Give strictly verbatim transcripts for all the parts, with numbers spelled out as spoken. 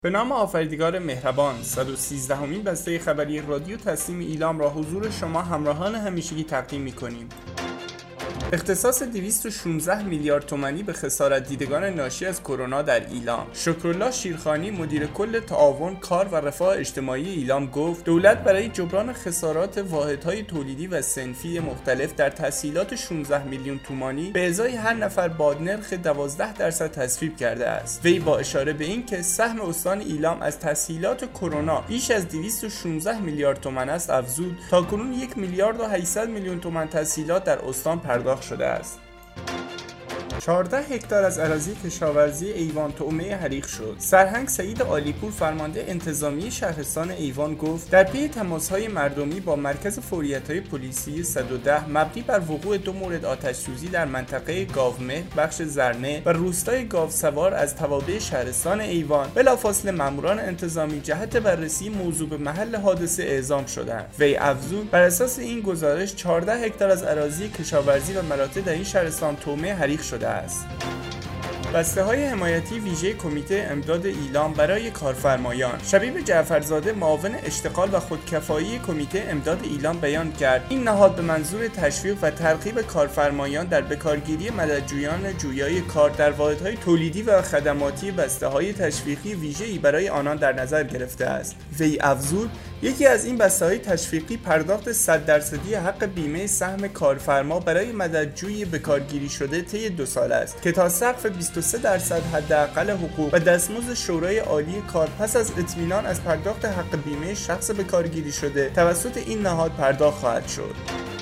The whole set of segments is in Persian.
به نام آفریدگار مهربان، صد و سیزدهمین بسته خبری رادیو تسلیم ایلام را حضور شما همراهان همیشگی تقدیم می‌کنیم. اختصاص دویست و شانزده میلیارد تومانی به خسارت دیدگان ناشی از کرونا در ایلام. شکرالله شیرخانی مدیر کل تعاون، کار و رفاه اجتماعی ایلام گفت دولت برای جبران خسارات واحدهای تولیدی و صنفی مختلف در تسهیلات شانزده میلیون تومانی به ازای هر نفر با نرخ دوازده درصد تصویب کرده است. وی با اشاره به اینکه سهم استان ایلام از تسهیلات کرونا بیش از دویست و شانزده میلیارد تومان است افزود تاکنون یک میلیارد و هشتصد میلیون تومان تسهیلات در استان پرداخت شده است. چهارده هکتار از اراضی کشاورزی ایوان طعمه حریق شد. سرهنگ سعید عالیپور فرمانده انتظامی شهرستان ایوان گفت در پی تماس‌های مردمی با مرکز فوریت‌های پلیسی صد و ده مبنی بر وقوع دو مورد آتش‌سوزی در منطقه گاومهر بخش زرنه و روستای گاوسوار از توابع شهرستان ایوان بلافاصله ماموران انتظامی جهت بررسی موضوع به محل حادثه اعزام شدند. وی افزود بر اساس این گزارش چهارده هکتار از اراضی کشاورزی و مراتع در این شهرستان طعمه حریق شده است. بسته های حمایتی ویژه کمیته امداد ایلام برای کارفرمایان. شبیب جعفرزاده معاون اشتغال و خودکفایی کمیته امداد ایلام بیان کرد این نهاد به منظور تشویق و ترغیب کارفرمایان در بکارگیری مددجویان جویای کار در واحدهای تولیدی و خدماتی بسته های تشویقی ویژه‌ای برای آنان در نظر گرفته است. وی افزود یکی از این بسته‌های تشویقی پرداخت صد درصدی حق بیمه سهم کارفرما برای مددجوی بکارگیری شده طی دو سال است که تا سقف بیست و سه درصد حداقل حقوق و دستمزد شورای عالی کار پس از اطمینان از پرداخت حق بیمه شخص بکارگیری شده توسط این نهاد پرداخت خواهد شد.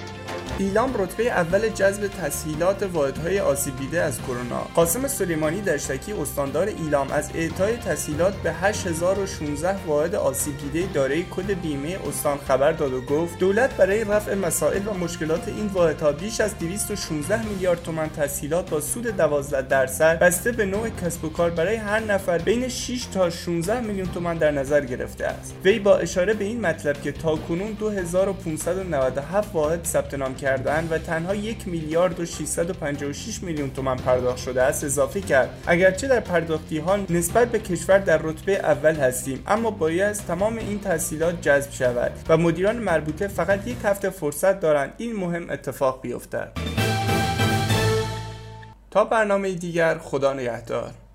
ایلام رتبه اول جذب تسهیلات واحدهای آسیب دیده از کرونا. قاسم سلیمانی دشتکی استاندار ایلام از اعطای تسهیلات به هشت هزار و شانزده واحد آسیب دیده دارای کد بیمه استان خبر داد و گفت دولت برای رفع مسائل و مشکلات این واحدها بیش از دویست و شانزده میلیارد تومان تسهیلات با سود دوازده درصد بسته به نوع کسب و کار برای هر نفر بین شش تا شانزده میلیون تومان در نظر گرفته است. وی با اشاره به این مطلب که تاکنون دو هزار و پانصد و نود و هفت واحد ثبت نام و تنها یک میلیارد و ششصد و پنجاه و شش میلیون تومان پرداخت شده است اضافه کرد اگرچه در پرداختی ها نسبت به کشور در رتبه اول هستیم اما باید تمام این تسهیلات جذب شود و مدیران مربوطه فقط یک هفته فرصت دارند این مهم اتفاق بیفتد. تا برنامه دیگر خدا نگهدار.